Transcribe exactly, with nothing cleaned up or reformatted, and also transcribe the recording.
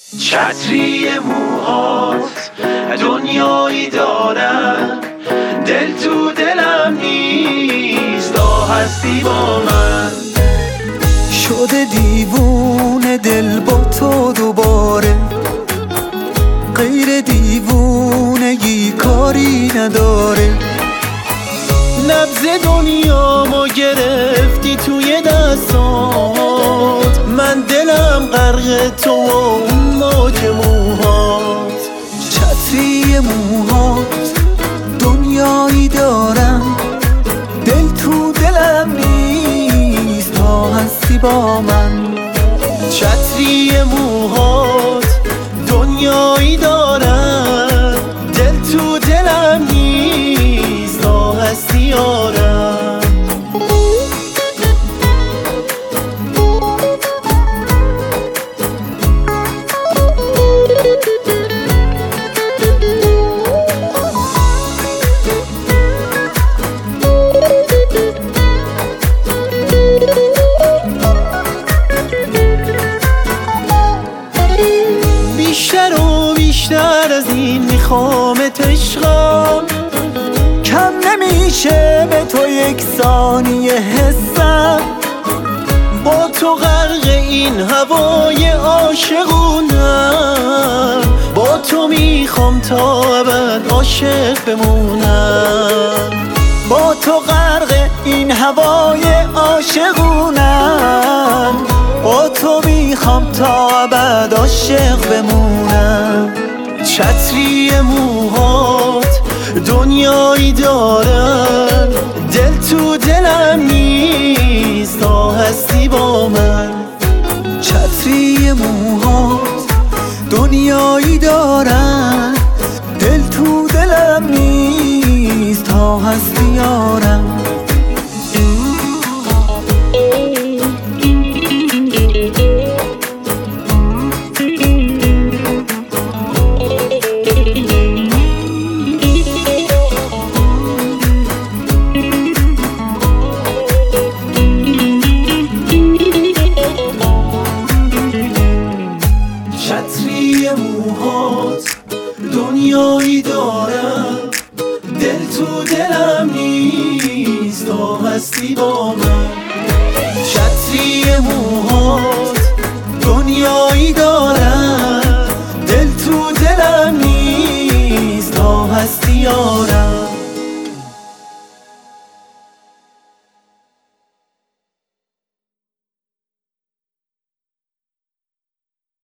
چتری موهات دنیایی دارن، دل تو دلم نیست تا هستی با من. شده دیوونه دل با تو دوباره، غیر دیوونگی کاری نداره. نبض دنیامو گرفتی توی دستات، من دلم غرق تو و اون موج موهات. چتری موهات دنیایی دارم، دل تو دلم نیست تا هستی با من. چتری موهات دنیایی دارم، دل تو دلم نیست تا هستی یارم. بیشتر و بیشتر از این میخوامت عشقم، کم نمیشه به تو یک ثانیه حسم. با تو غرق این هوای عاشقونم، با تو میخوام تا ابد عاشق بمونم. با تو غرق این هوای عاشقونم، با تو میخوام تا ابد عاشق بمونم. چتری موهات دنیایی دارم، دل تو دلم نیست تا هستی با من. چتری موهات دنیایی دارم، دل تو دلم نیست تا هستی یارم. چتری موهات دنیایی دارم، دل تو دلم نیست تا هستی با من. چتری موهات دنیایی دارم، دل تو دلم نیست تا هستی یارم.